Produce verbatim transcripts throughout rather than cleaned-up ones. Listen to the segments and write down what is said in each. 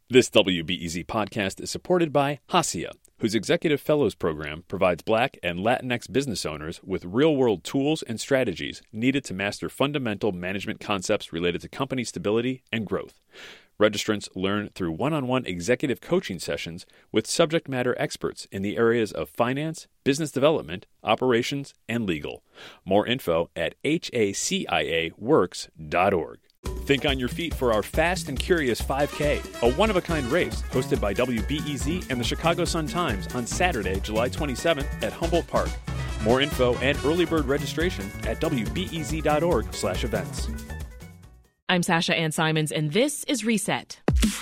This W B E Z podcast is supported by Hacia, whose Executive Fellows Program provides Black and Latinx business owners with real-world tools and strategies needed to master fundamental management concepts related to company stability and growth. Registrants learn through one-on-one executive coaching sessions with subject matter experts in the areas of finance, business development, operations, and legal. More info at H A C I A works dot org. Think on your feet for our Fast and Curious five K, a one-of-a-kind race hosted by W B E Z and the Chicago Sun-Times on Saturday, July twenty-seventh at Humboldt Park. More info and early bird registration at W B E Z dot org slash events. I'm Sasha Ann Simons, and this is Reset.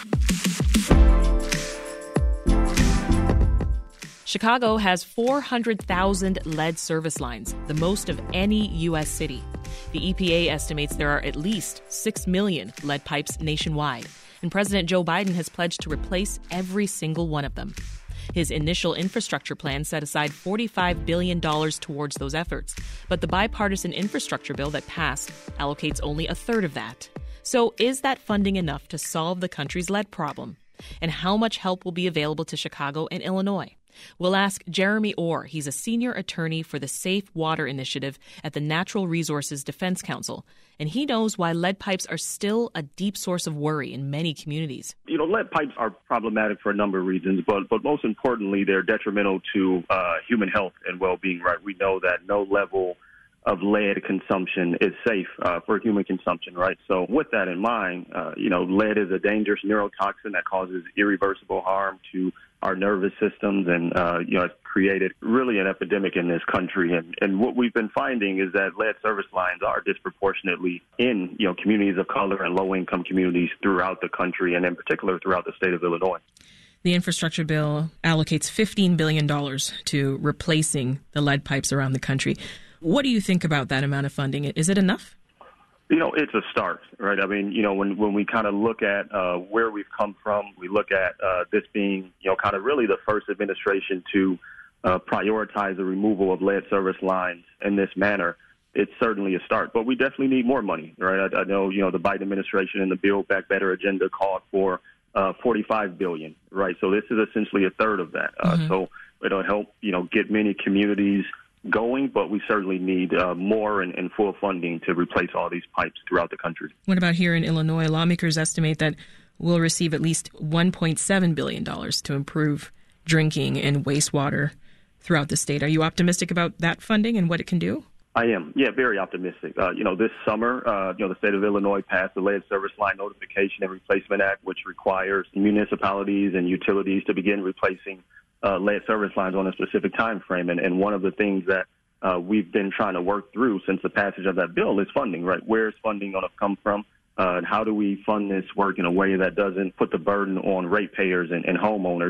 Chicago has four hundred thousand lead service lines, the most of any U S city. The E P A estimates there are at least six million lead pipes nationwide, and President Joe Biden has pledged to replace every single one of them. His initial infrastructure plan set aside forty-five billion dollars towards those efforts, but the bipartisan infrastructure bill that passed allocates only a third of that. So is that funding enough to solve the country's lead problem? And how much help will be available to Chicago and Illinois? We'll ask Jeremy Orr. He's a senior attorney for the Safe Water Initiative at the Natural Resources Defense Council, and he knows why lead pipes are still a deep source of worry in many communities. You know, lead pipes are problematic for a number of reasons, but but most importantly, they're detrimental to uh, human health and well-being, right? We know that no level of lead consumption is safe uh, for human consumption, right? So with that in mind, uh, you know, lead is a dangerous neurotoxin that causes irreversible harm to our nervous systems, and, uh, you know, it's created really an epidemic in this country. And, and what we've been finding is that lead service lines are disproportionately in, you know, communities of color and low-income communities throughout the country, and in particular throughout the state of Illinois. The infrastructure bill allocates fifteen billion dollars to replacing the lead pipes around the country. What do you think about that amount of funding? Is it enough? You know, it's a start, right? I mean, you know, when, when we kind of look at uh, where we've come from, we look at uh, this being, you know, kind of really the first administration to uh, prioritize the removal of lead service lines in this manner. It's certainly a start, but we definitely need more money, right? I, I know, you know, the Biden administration and the Build Back Better agenda called for uh, forty-five billion dollars, right? So this is essentially a third of that. Uh, mm-hmm. So it'll help, you know, get many communities going, but we certainly need uh, more and, and full funding to replace all these pipes throughout the country. What about here in Illinois? Lawmakers estimate that we'll receive at least one point seven billion dollars to improve drinking and wastewater throughout the state. Are you optimistic about that funding and what it can do? I am. Yeah, very optimistic. Uh, you know, this summer, uh, you know, the state of Illinois passed the Lead Service Line Notification and Replacement Act, which requires municipalities and utilities to begin replacing Uh, lead service lines on a specific time frame. And, and one of the things that uh, we've been trying to work through since the passage of that bill is funding, right? Where is funding going to come from? Uh, and how do we fund this work in a way that doesn't put the burden on ratepayers and, and homeowners?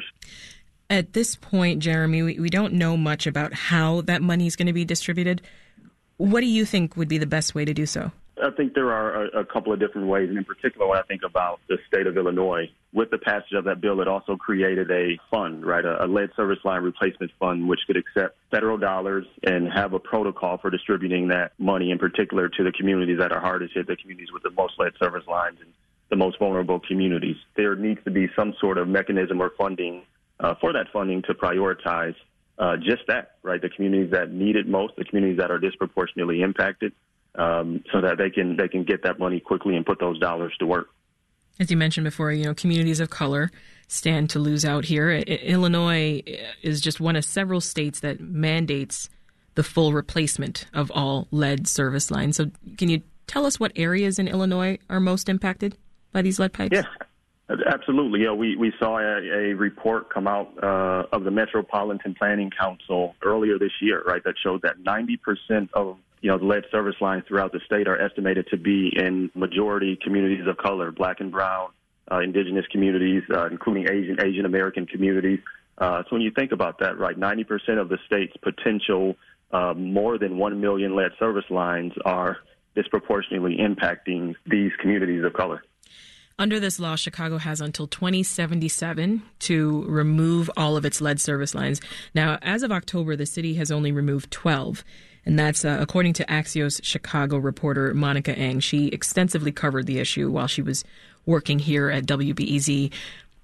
At this point, Jeremy, we, we don't know much about how that money is going to be distributed. What do you think would be the best way to do so? I think there are a, a couple of different ways, and in particular, when I think about the state of Illinois, with the passage of that bill, it also created a fund, right, a, a lead service line replacement fund, which could accept federal dollars and have a protocol for distributing that money, in particular to the communities that are hardest hit, the communities with the most lead service lines and the most vulnerable communities. There needs to be some sort of mechanism or funding uh, for that funding to prioritize uh, just that, right, the communities that need it most, the communities that are disproportionately impacted. Um, so that they can they can get that money quickly and put those dollars to work. As you mentioned before, you know, communities of color stand to lose out here. I- Illinois is just one of several states that mandates the full replacement of all lead service lines. So can you tell us what areas in Illinois are most impacted by these lead pipes? Yeah, absolutely. Yeah, we, we saw a, a report come out uh, of the Metropolitan Planning Council earlier this year, right, that showed that ninety percent of you know, the lead service lines throughout the state are estimated to be in majority communities of color, black and brown, uh, indigenous communities, uh, including Asian, Asian American communities. Uh, so when you think about that, right, ninety percent of the state's potential uh, more than one million lead service lines are disproportionately impacting these communities of color. Under this law, Chicago has until twenty seventy-seven to remove all of its lead service lines. Now, as of October, the city has only removed twelve. And that's uh, according to Axios Chicago reporter Monica Eng. She extensively covered the issue while she was working here at W B E Z.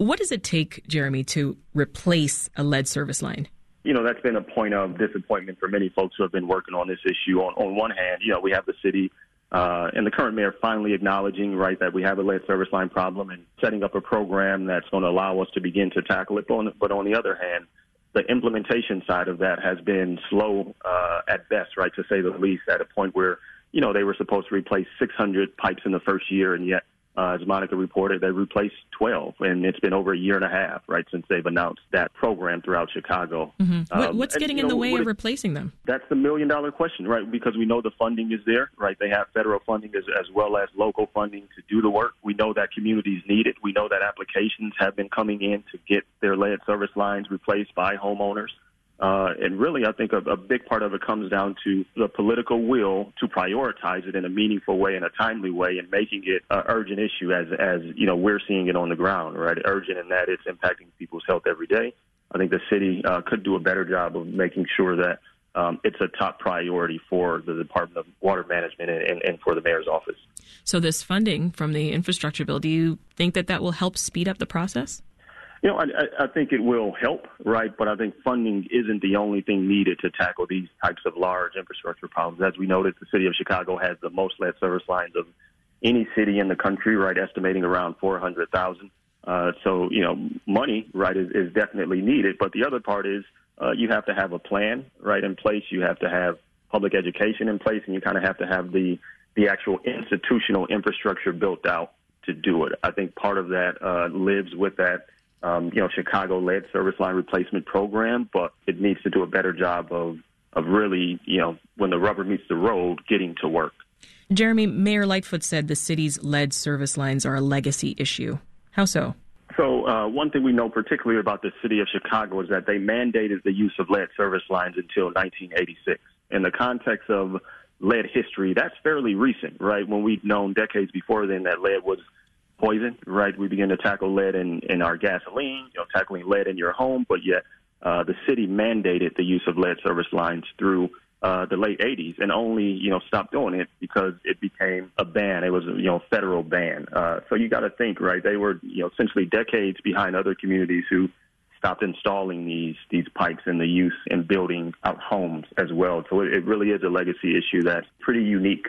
What does it take, Jeremy, to replace a lead service line? You know, that's been a point of disappointment for many folks who have been working on this issue. On, on one hand, you know, we have the city uh, and the current mayor finally acknowledging, right, that we have a lead service line problem and setting up a program that's going to allow us to begin to tackle it. But on, but on the other hand, the implementation side of that has been slow uh, at best, right, to say the least, at a point where, you know, they were supposed to replace six hundred pipes in the first year, and yet, Uh, as Monica reported, they replaced twelve, and it's been over a year and a half, right, since they've announced that program throughout Chicago. Mm-hmm. What, um, what's and, getting you in know, the way of it, replacing them? That's the million-dollar question, right, because we know the funding is there, right? They have federal funding as, as well as local funding to do the work. We know that communities need it. We know that applications have been coming in to get their lead service lines replaced by homeowners. Uh, and really, I think a, a big part of it comes down to the political will to prioritize it in a meaningful way, in a timely way, and making it an urgent issue as, as you know, we're seeing it on the ground, right? Urgent in that it's impacting people's health every day. I think the city uh, could do a better job of making sure that um, it's a top priority for the Department of Water Management and, and, and for the mayor's office. So this funding from the infrastructure bill, do you think that that will help speed up the process? You know, I, I think it will help, right? But I think funding isn't the only thing needed to tackle these types of large infrastructure problems. As we noted, the city of Chicago has the most lead service lines of any city in the country, right, estimating around four hundred thousand. Uh, so, you know, money, right, is, is definitely needed. But the other part is uh, you have to have a plan, right, in place. You have to have public education in place, and you kind of have to have the, the actual institutional infrastructure built out to do it. I think part of that uh, lives with that Um, you know, Chicago lead service line replacement program, but it needs to do a better job of, of really, you know, when the rubber meets the road, getting to work. Jeremy, Mayor Lightfoot said the city's lead service lines are a legacy issue. How so? So uh, one thing we know particularly about the city of Chicago is that they mandated the use of lead service lines until nineteen eighty-six. In the context of lead history, that's fairly recent, right? When we've known decades before then that lead was poison, right? We begin to tackle lead in, in our gasoline, you know, tackling lead in your home, but yet uh, the city mandated the use of lead service lines through uh, the late eighties and only, you know, stopped doing it because it became a ban. It was a, you know, federal ban. Uh, so you got to think, right? They were, you know, essentially decades behind other communities who stopped installing these these pipes and the use in building out homes as well. So it, it really is a legacy issue that's pretty unique.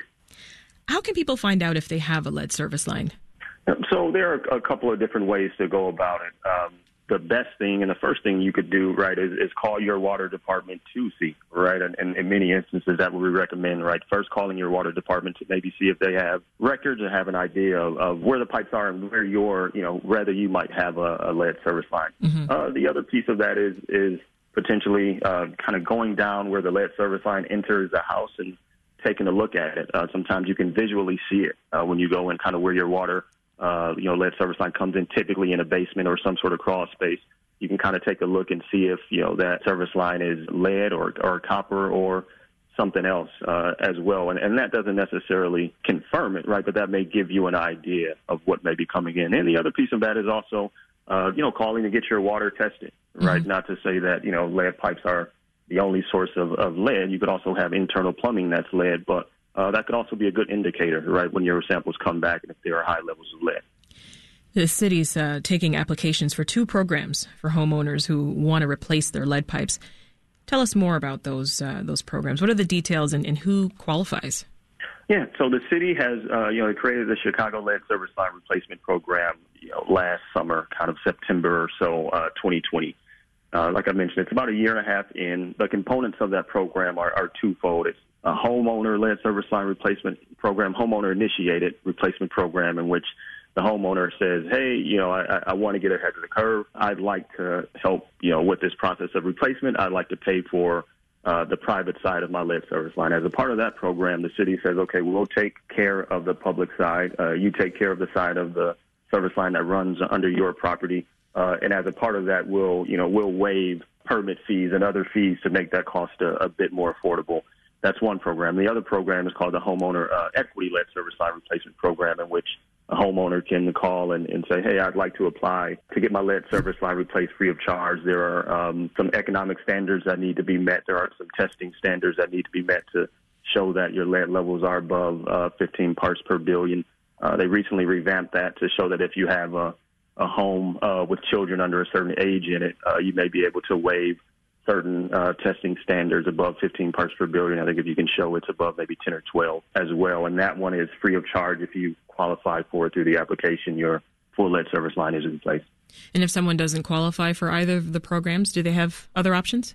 How can people find out if they have a lead service line? So there are a couple of different ways to go about it. Um, the best thing and the first thing you could do, right, is, is call your water department to see, right? And, and in many instances, that would we recommend, right? First, calling your water department to maybe see if they have records and have an idea of, of where the pipes are and where your, you know, whether you might have a, a lead service line. Mm-hmm. Uh, the other piece of that is is potentially uh, kind of going down where the lead service line enters the house and taking a look at it. Uh, sometimes you can visually see it uh, when you go in, kind of where your water Uh, you know, lead service line comes in typically in a basement or some sort of crawl space. You can kind of take a look and see if, you know, that service line is lead or, or copper or something else uh, as well. And, and that doesn't necessarily confirm it, right, but that may give you an idea of what may be coming in. And the other piece of that is also, uh, you know, calling to get your water tested, right, mm-hmm. Not to say that, you know, lead pipes are the only source of, of lead. You could also have internal plumbing that's lead, but Uh, that could also be a good indicator, right, when your samples come back and if there are high levels of lead. The city's uh, taking applications for two programs for homeowners who want to replace their lead pipes. Tell us more about those uh, those programs. What are the details and, and who qualifies? Yeah, so the city has, uh, you know, created the Chicago Lead Service Line Replacement Program, you know, last summer, kind of September or so, uh, twenty twenty. Uh, like I mentioned, it's about a year and a half in. The components of that program are, are twofold. It's a homeowner lead service line replacement program, homeowner-initiated replacement program in which the homeowner says, hey, you know, I, I want to get ahead of the curve. I'd like to help, you know, with this process of replacement. I'd like to pay for uh, the private side of my lead service line. As a part of that program, the city says, okay, we'll take care of the public side. Uh, you take care of the side of the service line that runs under your property. Uh, and as a part of that, we'll, you know, we'll waive permit fees and other fees to make that cost a, a bit more affordable. That's one program. The other program is called the Homeowner uh, Equity Lead Service Line Replacement Program, in which a homeowner can call and, and say, hey, I'd like to apply to get my lead service line replaced free of charge. There are um, some economic standards that need to be met. There are some testing standards that need to be met to show that your lead levels are above uh, fifteen parts per billion. Uh, they recently revamped that to show that if you have a, a home uh, with children under a certain age in it, uh, you may be able to waive certain uh, testing standards above fifteen parts per billion. I think if you can show it's above maybe ten or twelve as well. And that one is free of charge if you qualify for it through the application. Your full lead service line is in place. And if someone doesn't qualify for either of the programs, do they have other options?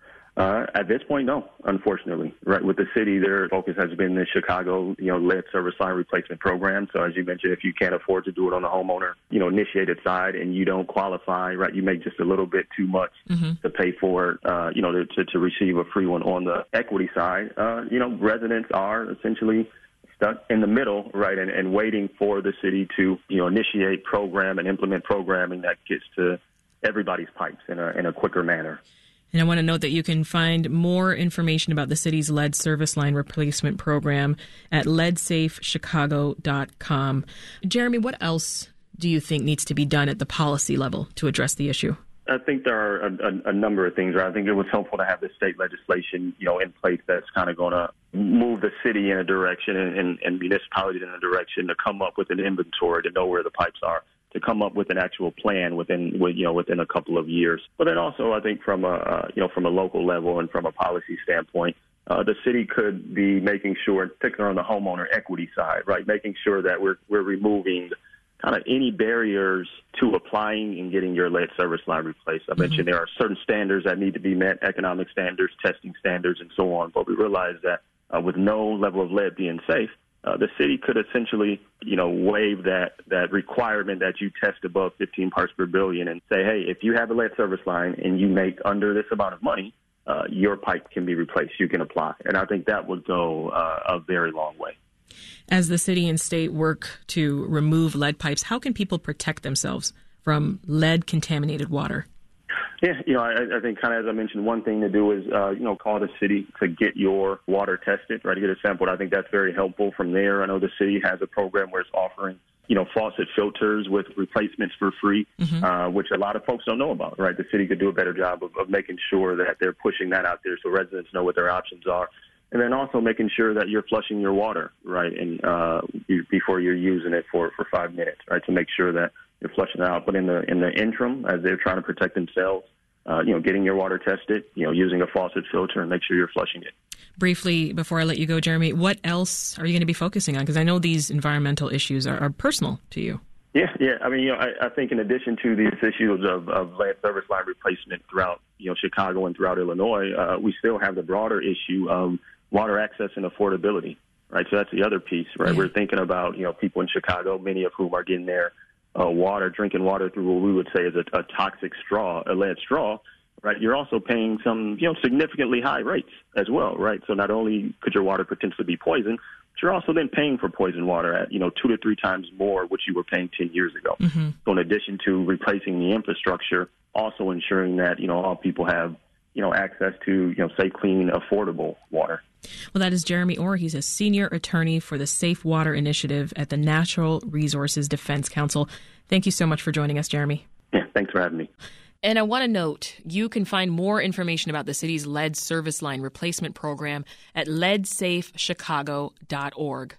Uh, at this point, no, unfortunately. Right, with the city, their focus has been the Chicago, you know, lead service line replacement program. So as you mentioned, if you can't afford to do it on the homeowner, you know, initiated side and you don't qualify, right, you make just a little bit too much mm-hmm. to pay for it, uh, you know, to, to, to receive a free one on the equity side. Uh, you know, residents are essentially stuck in the middle, right, and, and waiting for the city to, you know, initiate program and implement programming that gets to everybody's pipes in a in a quicker manner. And I want to note that you can find more information about the city's lead service line replacement program at lead safe chicago dot com. Jeremy, what else do you think needs to be done at the policy level to address the issue? I think there are a, a, a number of things. Right? I think it was helpful to have the state legislation, you know, in place that's kind of going to move the city in a direction and, and, and municipalities in a direction to come up with an inventory to know where the pipes are, to come up with an actual plan within, you know, within a couple of years. But then also, I think from a, you know, from a local level and from a policy standpoint, uh, the city could be making sure, in particular on the homeowner equity side, right, making sure that we're we're removing kind of any barriers to applying and getting your lead service line replaced. I mm-hmm. mentioned there are certain standards that need to be met, economic standards, testing standards, and so on. But we realize that uh, with no level of lead being safe, Uh, the city could essentially, you know, waive that, that requirement that you test above fifteen parts per billion and say, hey, if you have a lead service line and you make under this amount of money, uh, your pipe can be replaced. You can apply. And I think that would go uh, a very long way. As the city and state work to remove lead pipes, how can people protect themselves from lead-contaminated water? Yeah, you know, I, I think kind of as I mentioned, one thing to do is, uh, you know, call the city to get your water tested, right, to get it sampled. I think that's very helpful from there. I know the city has a program where it's offering, you know, faucet filters with replacements for free, mm-hmm. uh, which a lot of folks don't know about, right? The city could do a better job of, of making sure that they're pushing that out there so residents know what their options are. And then also making sure that you're flushing your water, right, and uh, you, before you're using it for, for five minutes, right, to make sure that you're flushing it out. But in the in the interim, as they're trying to protect themselves, uh, you know, getting your water tested, you know, using a faucet filter and make sure you're flushing it. Briefly, before I let you go, Jeremy, what else are you going to be focusing on? Because I know these environmental issues are, are personal to you. Yeah, yeah. I mean, you know, I, I think in addition to these issues of, of lead service line replacement throughout, you know, Chicago and throughout Illinois, uh, we still have the broader issue of water access and affordability, right? So that's the other piece, right? Yeah. We're thinking about, you know, people in Chicago, many of whom are getting their uh, water, drinking water through what we would say is a, a toxic straw, a lead straw, right? You're also paying some, you know, significantly high rates as well, right? So not only could your water potentially be poisoned, but you're also then paying for poisoned water at, you know, two to three times more what you were paying ten years ago. Mm-hmm. So in addition to replacing the infrastructure, also ensuring that, you know, all people have, you know, access to, you know, safe, clean, affordable water. Well, that is Jeremy Orr. He's a senior attorney for the Safe Water Initiative at the Natural Resources Defense Council. Thank you so much for joining us, Jeremy. Yeah, thanks for having me. And I want to note, you can find more information about the city's lead service line replacement program at lead safe chicago dot org.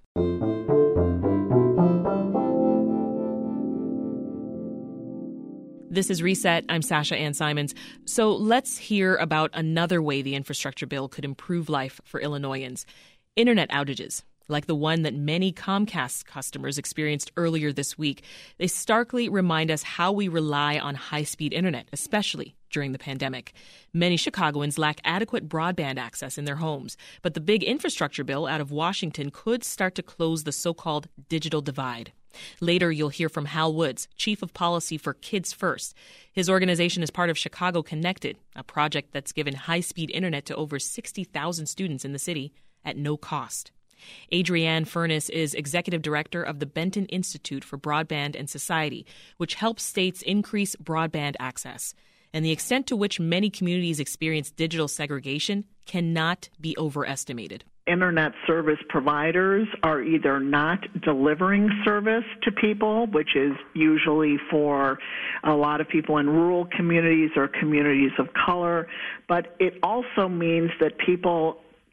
This is Reset. I'm Sasha Ann Simons. So let's hear about another way the infrastructure bill could improve life for Illinoisans. Internet outages, like the one that many Comcast customers experienced earlier this week. They starkly remind us how we rely on high-speed internet, especially during the pandemic. Many Chicagoans lack adequate broadband access in their homes, but the big infrastructure bill out of Washington could start to close the so-called digital divide. Later, you'll hear from Hal Woods, Chief of Policy for Kids First. His organization is part of Chicago Connected, a project that's given high-speed internet to over sixty thousand students in the city at no cost. Adrienne Furness is Executive Director of the Benton Institute for Broadband and Society, which helps states increase broadband access. And the extent to which many communities experience digital segregation cannot be overestimated. Internet service providers are either not delivering service to people, which is usually for a lot of people in rural communities or communities of color, but it also means that people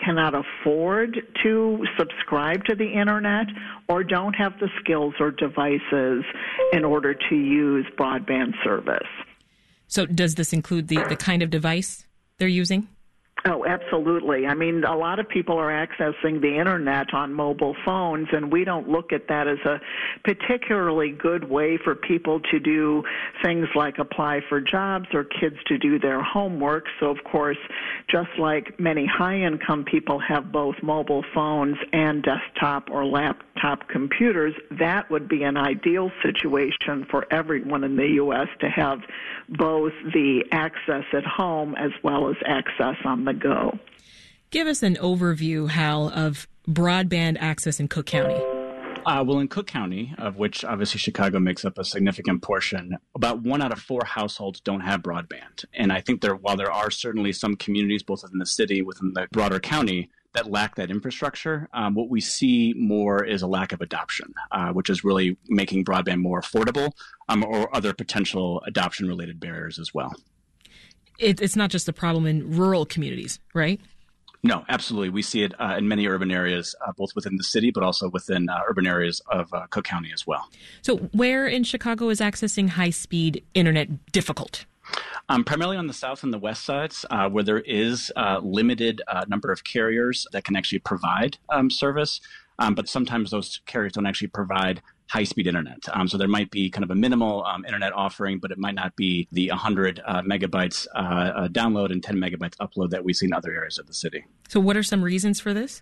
cannot afford to subscribe to the internet or don't have the skills or devices in order to use broadband service. So does this include the, the kind of device they're using? Oh, absolutely. I mean, a lot of people are accessing the internet on mobile phones, and we don't look at that as a particularly good way for people to do things like apply for jobs or kids to do their homework. So, of course, just like many high-income people have both mobile phones and desktop or laptop computers, that would be an ideal situation for everyone in the U S to have both the access at home as well as access on the go. Give us an overview, Hal, of broadband access in Cook County. Uh, well, in Cook County, of which obviously Chicago makes up a significant portion, about one out of four households don't have broadband. And I think there, while there are certainly some communities, both within the city, within the broader county, that lack that infrastructure, um, what we see more is a lack of adoption, uh, which is really making broadband more affordable, um, or other potential adoption-related barriers as well. It, it's not just a problem in rural communities, right? No, absolutely. We see it uh, in many urban areas, uh, both within the city, but also within uh, urban areas of uh, Cook County as well. So where in Chicago is accessing high-speed internet difficult? Um, primarily on the south and the west sides, uh, where there is a limited uh, number of carriers that can actually provide um, service, um, but sometimes those carriers don't actually provide high-speed internet. Um, so there might be kind of a minimal um, internet offering, but it might not be the one hundred uh, megabytes uh, uh, download and ten megabytes upload that we see in other areas of the city. So what are some reasons for this?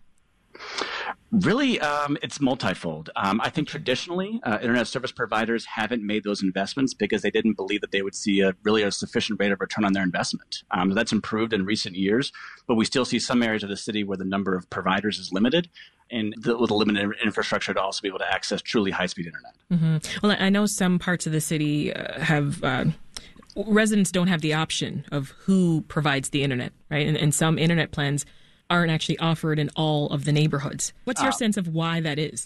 Really, um, it's multifold. Um, I think traditionally, uh, internet service providers haven't made those investments because they didn't believe that they would see a really a sufficient rate of return on their investment. Um, that's improved in recent years, but we still see some areas of the city where the number of providers is limited, and the, with a limited infrastructure to also be able to access truly high-speed internet. Mm-hmm. Well, I know some parts of the city uh, have uh, residents don't have the option of who provides the internet, right? And, and some internet plans aren't actually offered in all of the neighborhoods. What's your uh, sense of why that is?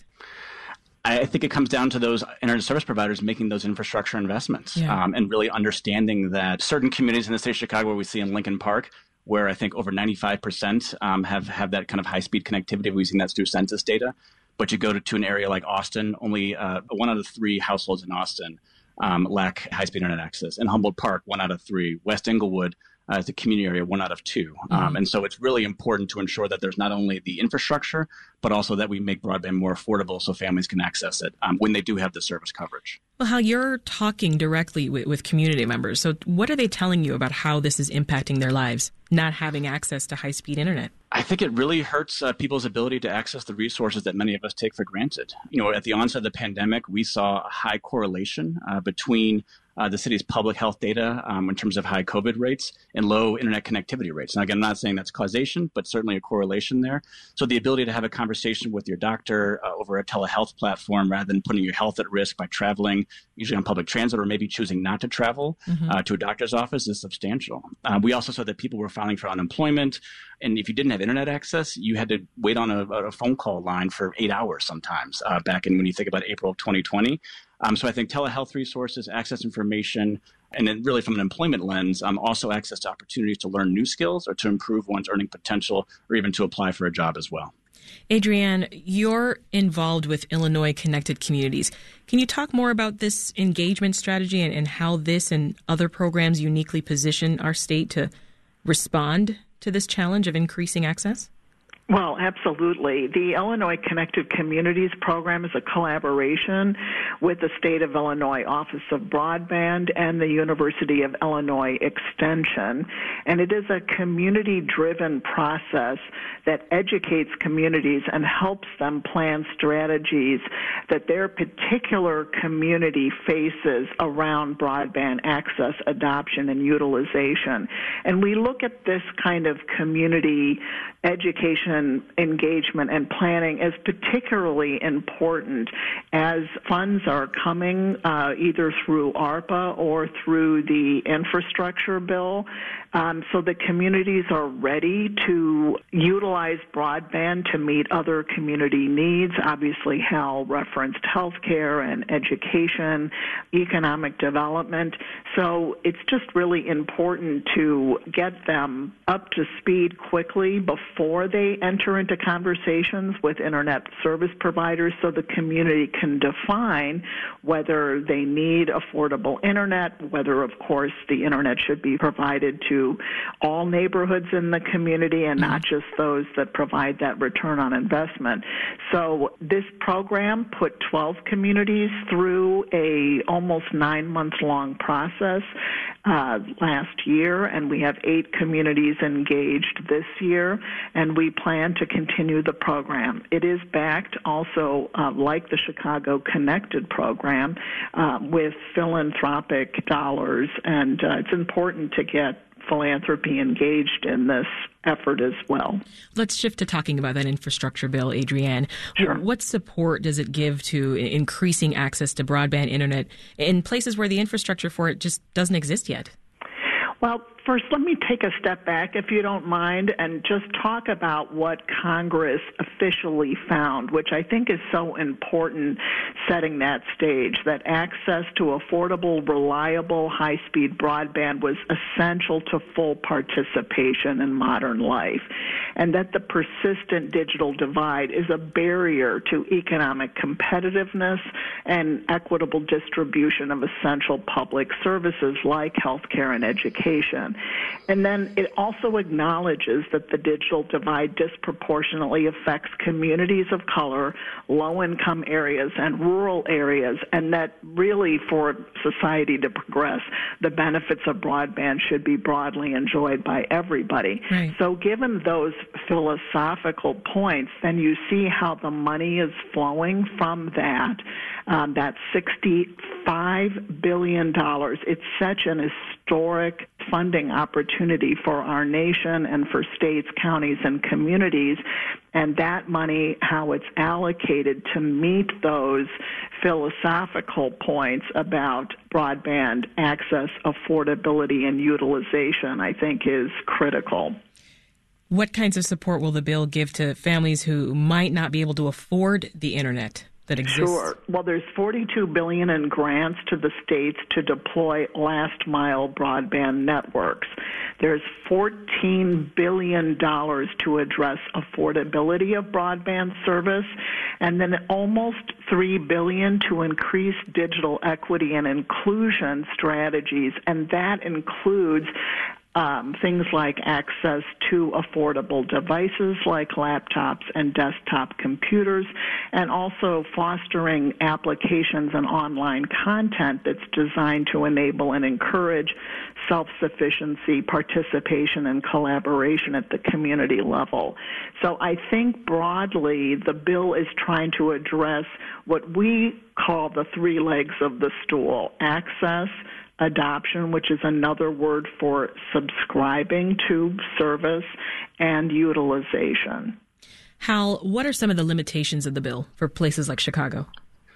I think it comes down to those internet service providers making those infrastructure investments, yeah. um, and really understanding that certain communities in the state of Chicago, where we see in Lincoln Park, where I think over ninety-five percent um, have, have that kind of high-speed connectivity. We've seen that through census data. But you go to, to an area like Austin, only uh, one out of three households in Austin um, lack high-speed internet access. In Humboldt Park, one out of three. West Englewood, Uh, as a community area, one out of two. Mm-hmm. Um, and so it's really important to ensure that there's not only the infrastructure, but also that we make broadband more affordable so families can access it um, when they do have the service coverage. Well, Hal, you're talking directly with, with community members. So what are they telling you about how this is impacting their lives, not having access to high-speed internet? I think it really hurts uh, people's ability to access the resources that many of us take for granted. You know, at the onset of the pandemic, we saw a high correlation uh, between Uh, the city's public health data um, in terms of high COVID rates and low internet connectivity rates. Now, again, I'm not saying that's causation, but certainly a correlation there. So the ability to have a conversation with your doctor uh, over a telehealth platform rather than putting your health at risk by traveling, usually on public transit, or maybe choosing not to travel mm-hmm. uh, to a doctor's office is substantial. Uh, we also saw that people were filing for unemployment. And if you didn't have internet access, you had to wait on a, a phone call line for eight hours sometimes uh, back in when you think about April of twenty twenty. Um, so I think telehealth resources, access information, and then really from an employment lens, um, also access to opportunities to learn new skills or to improve one's earning potential or even to apply for a job as well. Adrienne, you're involved with Illinois Connected Communities. Can you talk more about this engagement strategy and, and how this and other programs uniquely position our state to respond to this challenge of increasing access? Well, absolutely. The Illinois Connected Communities program is a collaboration with the State of Illinois Office of Broadband and the University of Illinois Extension. And it is a community-driven process that educates communities and helps them plan strategies that their particular community faces around broadband access, adoption, and utilization. And we look at this kind of community education, engagement, and planning is particularly important as funds are coming uh, either through ARPA or through the infrastructure bill. Um, so the communities are ready to utilize broadband to meet other community needs. Obviously, Hal referenced healthcare and education, economic development. So it's just really important to get them up to speed quickly before they enter into conversations with internet service providers so the community can define whether they need affordable internet, whether, of course, the internet should be provided to all neighborhoods in the community and not just those that provide that return on investment. So this program put twelve communities through a almost nine-month-long process uh, last year, and we have eight communities engaged this year, and we plan to continue the program. It is backed also, uh, like the Chicago Connected program, uh, with philanthropic dollars, and uh, it's important to get philanthropy engaged in this effort as well. Let's shift to talking about that infrastructure bill, Adrienne. Sure. What support does it give to increasing access to broadband internet in places where the infrastructure for it just doesn't exist yet? Well, first, let me take a step back, if you don't mind, and just talk about what Congress officially found, which I think is so important, setting that stage, that access to affordable, reliable, high-speed broadband was essential to full participation in modern life, and that the persistent digital divide is a barrier to economic competitiveness and equitable distribution of essential public services like healthcare and education. And then it also acknowledges that the digital divide disproportionately affects communities of color, low-income areas, and rural areas, and that really for society to progress, the benefits of broadband should be broadly enjoyed by everybody. Right. So given those philosophical points, then you see how the money is flowing from that. Um, that sixty-five billion dollars. It's such an historic funding opportunity for our nation and for states, counties, and communities. And that money, how it's allocated to meet those philosophical points about broadband access, affordability, and utilization, I think is critical. What kinds of support will the bill give to families who might not be able to afford the internet that exists? Sure. Well, there's forty-two billion dollars in grants to the states to deploy last-mile broadband networks. There's fourteen billion dollars to address affordability of broadband service, and then almost three billion dollars to increase digital equity and inclusion strategies, and that includes Um, things like access to affordable devices like laptops and desktop computers, and also fostering applications and online content that's designed to enable and encourage self-sufficiency, participation, and collaboration at the community level. So I think broadly the bill is trying to address what we call the three legs of the stool: access, adoption, which is another word for subscribing to service, and utilization. Hal, what are some of the limitations of the bill for places like Chicago?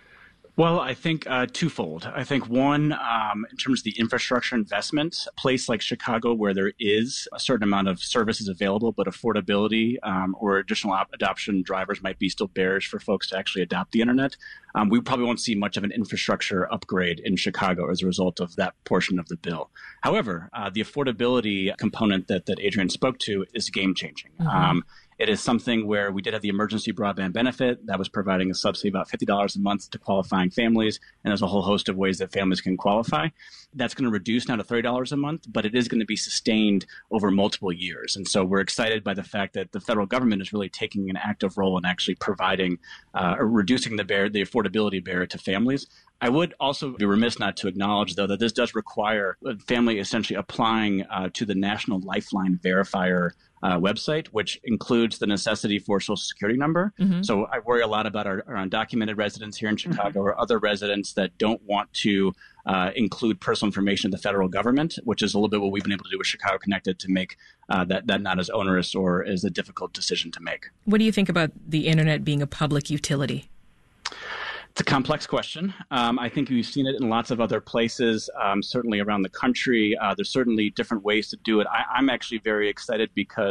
Well, I think uh, twofold. I think one, um, in terms of the infrastructure investment, a place like Chicago where there is a certain amount of services available, but affordability um, or additional op- adoption drivers might be still barriers for folks to actually adopt the internet. Um, we probably won't see much of an infrastructure upgrade in Chicago as a result of that portion of the bill. However, uh, the affordability component that, that Adrienne spoke to is game-changing. Mm-hmm. Um, It is something where we did have the emergency broadband benefit that was providing a subsidy of about fifty dollars a month to qualifying families. And there's a whole host of ways that families can qualify. That's going to reduce now to thirty dollars a month, but it is going to be sustained over multiple years. And so we're excited by the fact that the federal government is really taking an active role in actually providing uh, or reducing the barrier, the affordability barrier to families. I would also be remiss not to acknowledge, though, that this does require a family essentially applying uh, to the National Lifeline Verifier Uh, website, which includes the necessity for a social security number. Mm-hmm. So I worry a lot about our, our undocumented residents here in Chicago mm-hmm. or other residents that don't want to uh, include personal information of the federal government, which is a little bit what we've been able to do with Chicago Connected to make uh, that, that not as onerous or as a difficult decision to make. What do you think about the internet being a public utility? It's a complex question. Um, I think we've seen it in lots of other places, um, certainly around the country. Uh, there's certainly different ways to do it. I, I'm actually very excited because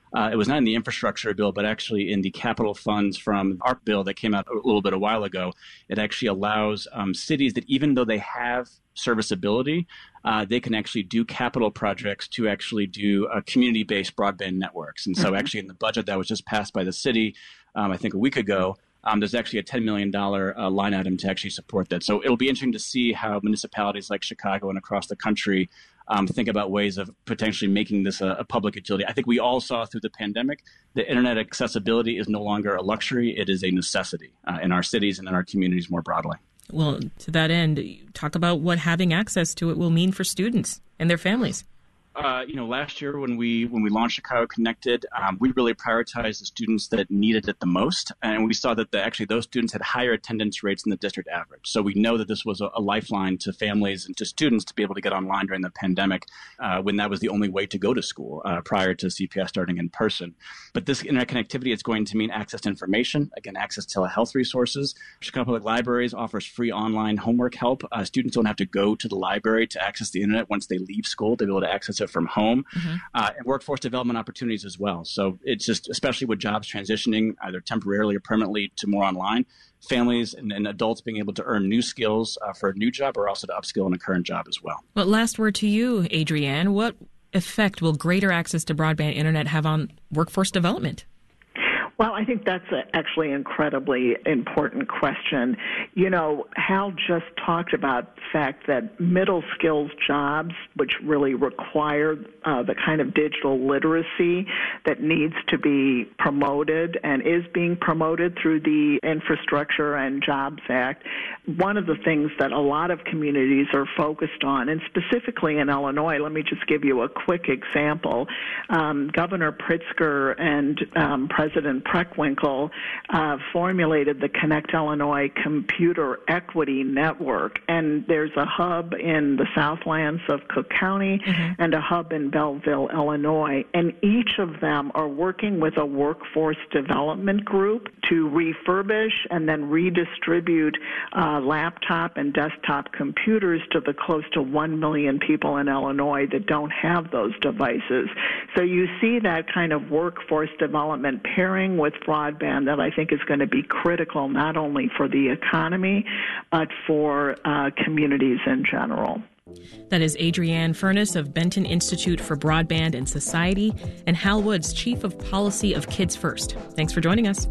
Uh, it was not in the infrastructure bill, but actually in the capital funds from our bill that came out a little bit a while ago. It actually allows um, cities that even though they have serviceability, uh, they can actually do capital projects to actually do uh, community-based broadband networks. And so mm-hmm. actually in the budget that was just passed by the city, um, I think a week ago, um, there's actually a ten million dollars uh, line item to actually support that. So it'll be interesting to see how municipalities like Chicago and across the country Um, think about ways of potentially making this a, a public utility. I think we all saw through the pandemic that internet accessibility is no longer a luxury. It is a necessity uh, in our cities and in our communities more broadly. Well, to that end, talk about what having access to it will mean for students and their families. Uh, you know, last year when we when we launched Chicago Connected, um, we really prioritized the students that needed it the most, and we saw that the, actually those students had higher attendance rates than the district average. So we know that this was a, a lifeline to families and to students to be able to get online during the pandemic, uh, when that was the only way to go to school uh, prior to C P S starting in person. But this internet connectivity is going to mean access to information, again, access to telehealth resources. Chicago Public Libraries offers free online homework help. Uh, students don't have to go to the library to access the internet once they leave school. They'll be able to access it from home, mm-hmm. uh, and workforce development opportunities as well. So it's just, especially with jobs transitioning either temporarily or permanently to more online, families and, and adults being able to earn new skills uh, for a new job or also to upskill in a current job as well. Well, last word to you, Adrienne. What effect will greater access to broadband internet have on workforce development? Well, I think that's a, actually an incredibly important question. You know, Hal just talked about the fact that middle skills jobs, which really require uh, the kind of digital literacy that needs to be promoted and is being promoted through the Infrastructure and Jobs Act, one of the things that a lot of communities are focused on, and specifically in Illinois, let me just give you a quick example. Um, Governor Pritzker and um, President Preckwinkle uh, formulated the Connect Illinois Computer Equity Network, and there's a hub in the Southlands of Cook County mm-hmm. and a hub in Belleville, Illinois, and each of them are working with a workforce development group to refurbish and then redistribute uh, laptop and desktop computers to the close to one million people in Illinois that don't have those devices. So you see that kind of workforce development pairing with broadband that I think is going to be critical not only for the economy, but for uh, communities in general. That is Adrienne Furness of Benton Institute for Broadband and Society and Hal Woods, Chief of Policy of Kids First. Thanks for joining us.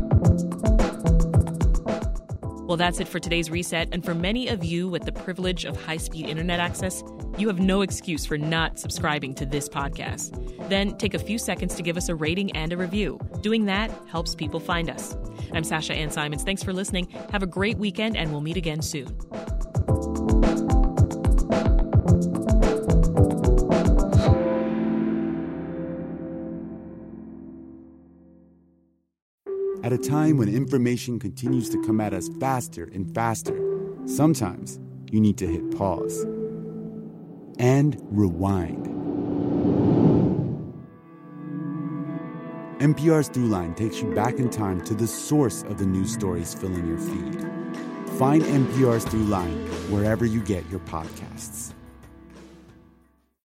Well, that's it for today's Reset. And for many of you with the privilege of high-speed internet access, you have no excuse for not subscribing to this podcast. Then take a few seconds to give us a rating and a review. Doing that helps people find us. I'm Sasha Ann Simons. Thanks for listening. Have a great weekend, and we'll meet again soon. At a time when information continues to come at us faster and faster, sometimes you need to hit pause and rewind. N P R's Throughline takes you back in time to the source of the news stories filling your feed. Find N P R's Throughline wherever you get your podcasts.